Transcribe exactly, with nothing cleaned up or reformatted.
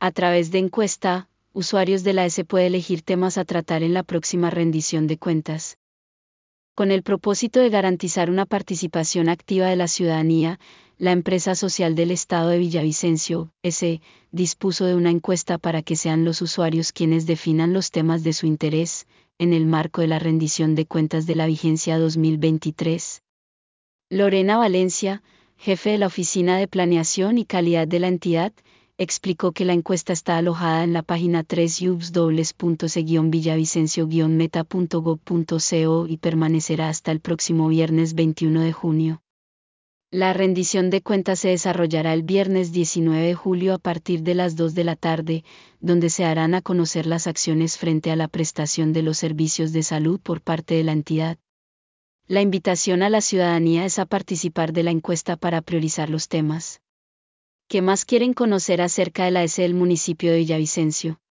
A través de encuesta, usuarios de la S pueden elegir temas a tratar en la próxima rendición de cuentas. Con el propósito de garantizar una participación activa de la ciudadanía, la empresa social del Estado de Villavicencio, S, dispuso de una encuesta para que sean los usuarios quienes definan los temas de su interés, en el marco de la rendición de cuentas de la vigencia dos mil veintitrés. Lorena Valencia, jefe de la Oficina de Planeación y Calidad de la entidad, explicó que la encuesta está alojada en la página tres w w w punto c guion villavicencio guion meta punto gob punto co y permanecerá hasta el próximo viernes veintiuno de junio. La rendición de cuentas se desarrollará el viernes diecinueve de julio a partir de las dos de la tarde, donde se harán a conocer las acciones frente a la prestación de los servicios de salud por parte de la entidad. La invitación a la ciudadanía es a participar de la encuesta para priorizar los temas. ¿Qué más quieren conocer acerca de la S del municipio de Villavicencio?